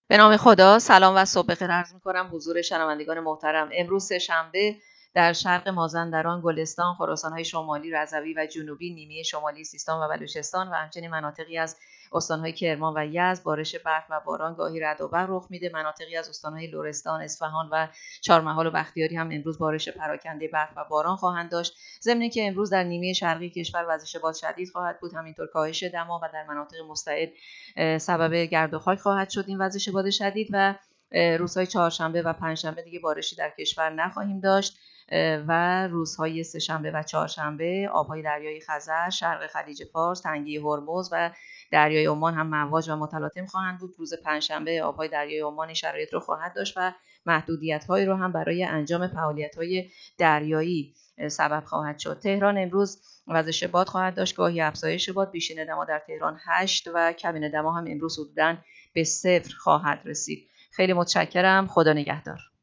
به نام خدا. سلام و صبح بخیر عرض می‌کنم حضور شنوندگان محترم. امروز سه‌شنبه در شرق مازندران، گلستان، خراسان‌های شمالی، رضوی و جنوبی، نیمه شمالی سیستان و بلوچستان و همچنین مناطقی از استان‌های کرمان و یزد بارش برف و باران گاهی رعد و برق رخ میده. مناطقی از استان‌های لرستان، اصفهان و چهارمحال و بختیاری هم امروز بارش پراکنده برف و باران خواهند داشت. ضمن اینکه امروز در نیمه شرقی کشور وزش باد شدید خواهد بود، همینطور کاهش دما و در مناطق مستعد سبب گرد و خاک خواهد شد این وزش باد شدید و روزهای چهارشنبه و پنجشنبه دیگه بارشی در کشور نخواهیم داشت و روزهای سه‌شنبه و چهارشنبه آبهای دریای خزر، شرق خلیج فارس، تنگه هرمز و دریای عمان هم مواج و متلاطم خواهند بود. روز پنجشنبه آبهای دریای عمان این شرایط رو خواهد داشت و محدودیت‌هایی رو هم برای انجام فعالیت‌های دریایی سبب خواهد شد. تهران امروز وزش باد خواهد داشت، گاهی افزایش باد. بیشتر دما در تهران 8 و کمین دما هم امروز حدوداً به 0 خواهد رسید. خیلی متشکرم. خدا نگهدار.